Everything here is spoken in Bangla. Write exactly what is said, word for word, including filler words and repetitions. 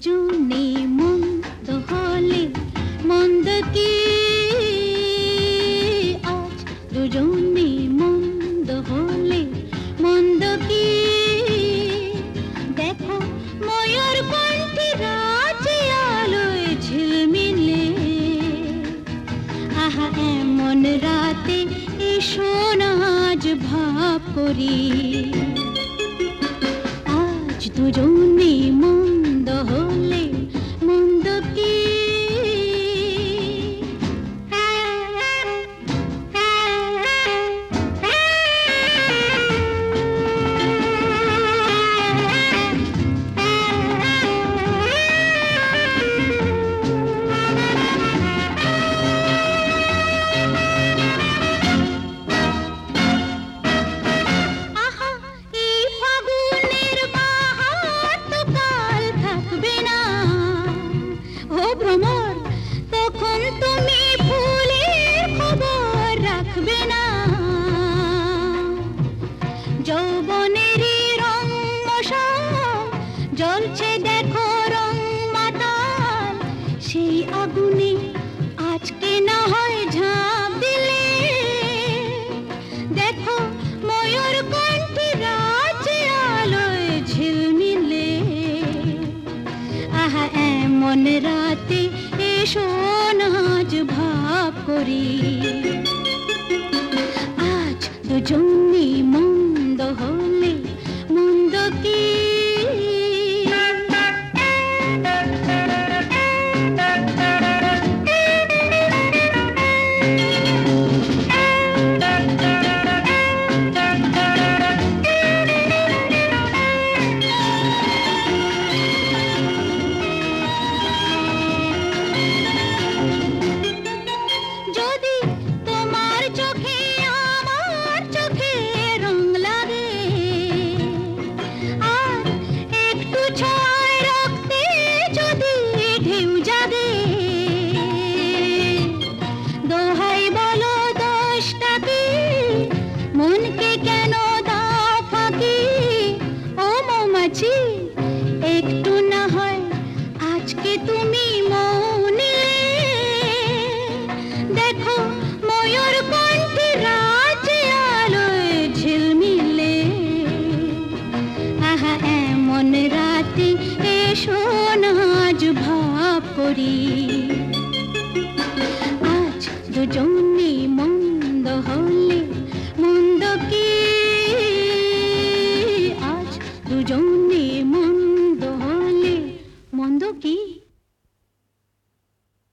দুজনে মন্দ হলে মন্দ কি, আজ দুজনে মন্দ হলে মন্দ কি। দেখো ময়ূর কণ্ঠে রাজে আলোয় ঝিলমিলে, আহা এমন রাতে এসো না আজ ভাব করি। আজ দুজনে মন্দ হলে মন্দ কি। ভ্রমর তখন তুমি ফুলের খবর রাখবে না, যৌবনেরই রং মশাল জ্বলছে দেখো রং মাতাল, সেই আগুনে আজকে না হয় ঝাঁপ দিলে। দেখো ময়ূর কণ্ঠে রাজে আলোয় ঝিলমিলে, আহা এমন রাতে এসো না আজ ভাব করি। আজ দুজনে মন্দ হলে মন্দ কি। মনকে কেন দাও ফাঁকি ও মৌমাছি, একটু না হয় আজকে তুমি মনে। দেখো ময়ূর কণ্ঠে রাজে আলোয় ঝিলমিলে, আহা এমন রাতে এসো না আজ ভাব করি। আজ দুজনে মন্দ হলে মন্দ কি। আজ দুজনে মন্দ হলে মন্দ কি।